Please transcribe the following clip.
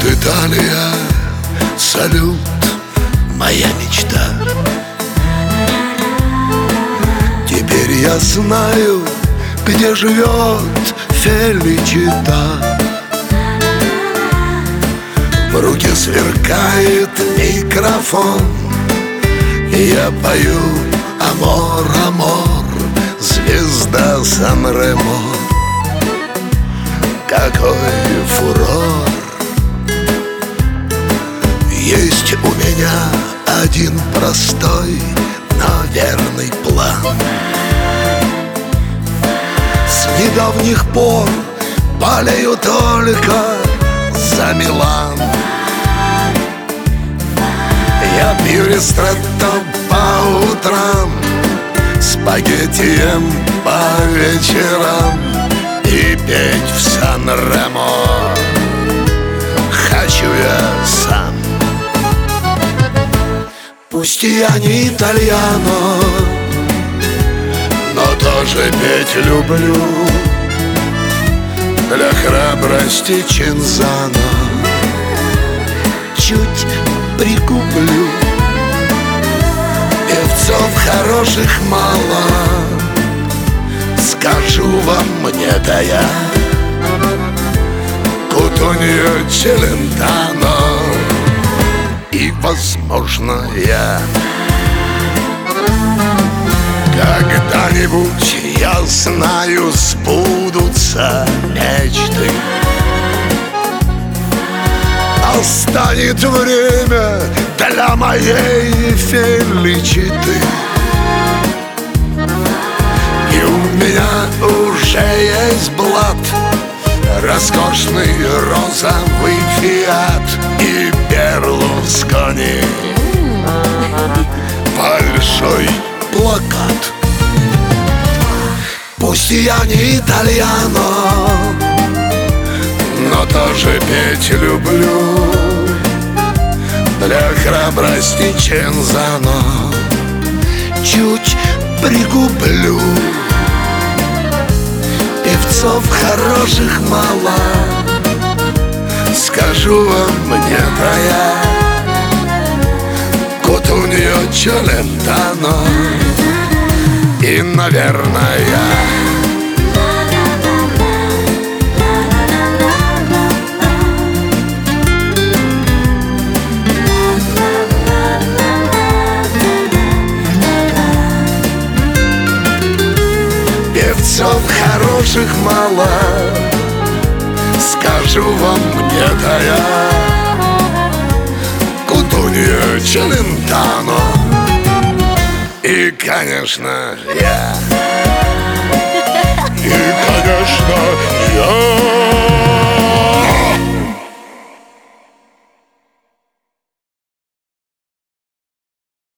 Италия, салют, моя мечта. Теперь я знаю, где живет Феличита. В руке сверкает микрофон, и я пою «Амор, амор», звезда Сан-Ремо. Какой фурор! Есть у меня один простой, но верный план. С недавних пор болею только за Милан. Я пью ристретто по утрам, спагеттием по вечерам, и петь в Сан-Ремо хочу я сам. Пусть я не итальяно, но тоже петь люблю. Для храбрости Чинзано чуть пригублю. Певцов хороших мало, скажу вам мне-то я. Кутуньо, Челентано и, возможно, я. Когда-нибудь, я знаю, сбудутся мечты. Настанет время для моей Феличиты. И у меня уже есть блат, роскошный розовый фиат и Берлускони, большой плакат. Пусть я не итальяно, но тоже петь люблю. Для храбрости Чинзано чуть пригублю. Певцов хороших мало, скажу вам мне-то я. Кутуньо, Челентано и, наверное, певцов хороших мало, скажу вам мне-то я. Кутуньо, Челентано и, конечно, я. И, конечно, я.